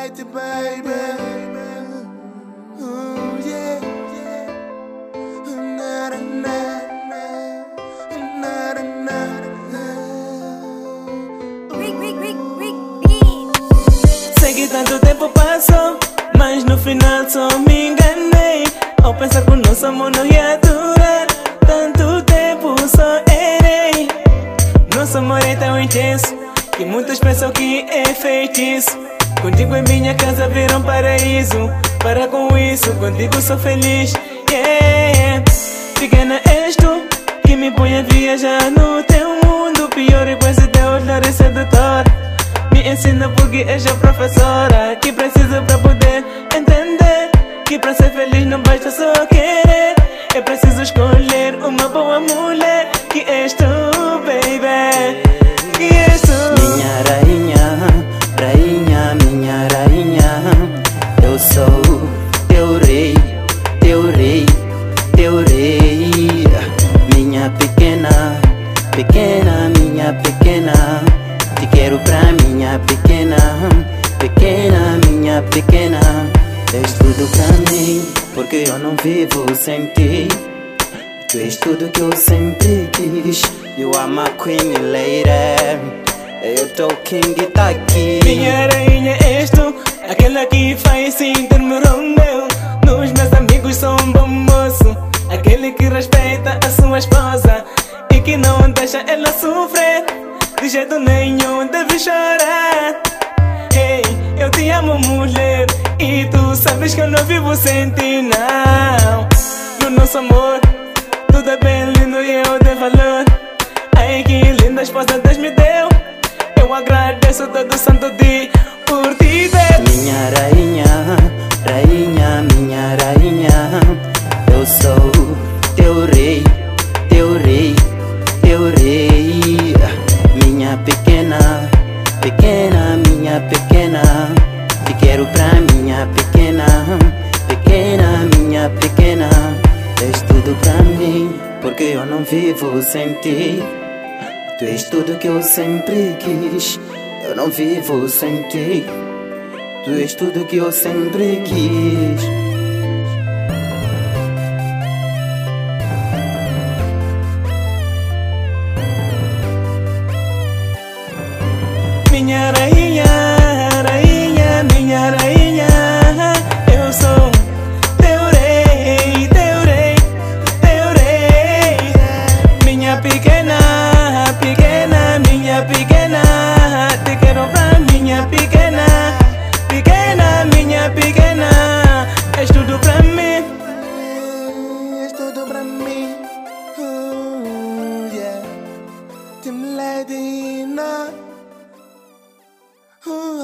light, baby. Yeah. Na, na, na, na, na, na, na. Sei que tanto tempo passou, mas no final só me enganei. Ao pensar que o nosso amor não ia durar tanto tempo, só errei. Nosso amor é tão intenso que muitos pensam que é feitiço. Contigo em minha casa vira um paraíso. Para com isso, contigo sou feliz. Yeah. Pequena és tu, que me põe a viajar no teu mundo. Pior é com esse teu olhar é sedutor. Me ensina porque és a professora que preciso pra poder entender que pra ser feliz não basta só querer. É preciso escolher uma boa mulher. Que és tu, baby. Que és tu. Minha rainha, rainha, minha rainha. Eu sou teu rei, teu rei, teu rei. Minha pequena, pequena, minha pequena. Te quero pra minha pequena, pequena, minha pequena. És tudo pra mim, porque eu não vivo sem ti. Tu és tudo que eu sempre quis. You are my queen lady. Eu tô king e tá aqui. Minha rainha és tu, aquela que faz sentir-me rondeu. Nos meus amigos sou um bom moço, aquele que respeita a sua esposa e que não deixa ela sofrer. De jeito nenhum deve chorar. Ei, eu te amo, mulher, e tu sabes que eu não vivo sem ti, não. No nosso amor tudo é bem lindo e eu dei valor. Ai, que linda esposa Deus me deu. Eu agradeço todo santo dia por ti ter. Minha rainha, rainha, minha rainha. Eu sou teu rei, teu rei, teu rei. Minha pequena, pequena, minha pequena. Te quero pra minha pequena, pequena, minha pequena. És tudo pra mim, porque eu não vivo sem ti. Tu és tudo que eu sempre quis. Eu não vivo sem ti. Tu és tudo que eu sempre quis. Minha rainha, rainha, minha rainha. Eu sou teu rei, teu rei, teu rei. Minha pequena, pequena, minha pequena. Te quero pra minha pequena, pequena, minha pequena. És tudo pra mim. És tudo pra mim. Yeah. Team Lady, nah.